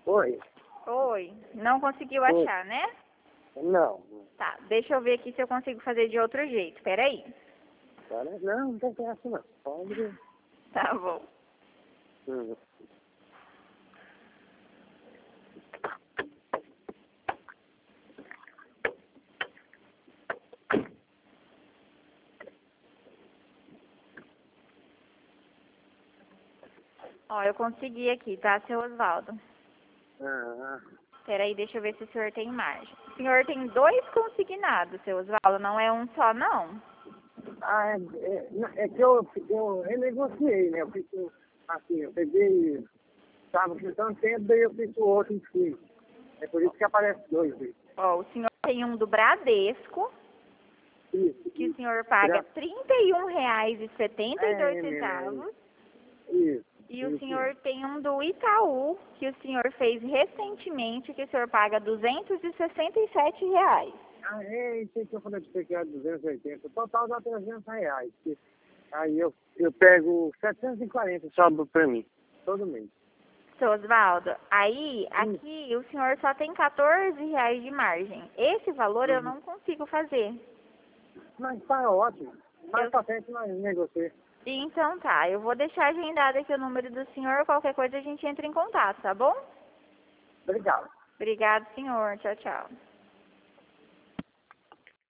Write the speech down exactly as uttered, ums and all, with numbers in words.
Oi. Oi. Não conseguiu Oi. achar, né? Não. Tá, deixa eu ver aqui se eu consigo fazer de outro jeito. Peraí. Cara, não, não tem pressa não. Pode. Tá bom. Hum. Ó, eu consegui aqui, tá, seu Osvaldo? Ah, Peraí, deixa eu ver se o senhor tem margem. O senhor tem dois consignados, seu Osvaldo, não é um só, não. ah, é, é, não, é que eu, eu renegociei, né? Eu fiz, o- assim, eu peguei, estava com tanto tempo, daí eu fiz o outro em cima. É por isso que aparece dois. Aí. Ó, o senhor tem um do Bradesco, Isso, que o isso. senhor paga Gra- trinta e um reais e setenta e dois É, é, centavos. é, isso. E o Isso mesmo. senhor tem um do Itaú, que o senhor fez recentemente, que o senhor paga duzentos e sessenta e sete reais. Ah, é, isso aí que eu falei de pegar duzentos e oitenta. O total dá trezentos reais. Que, aí eu, eu pego setecentos e quarenta sobra pra mim, todo mês. Seu Osvaldo, aí, Hum. aqui, o senhor só tem quatorze reais de margem. Esse valor eu Uhum. não consigo fazer. Mas tá ótimo. Mais Eu- pra frente nós negociamos. Então tá, eu vou deixar agendado aqui o número do senhor, qualquer coisa a gente entra em contato, tá bom? Obrigado. Obrigado, senhor. Tchau, tchau.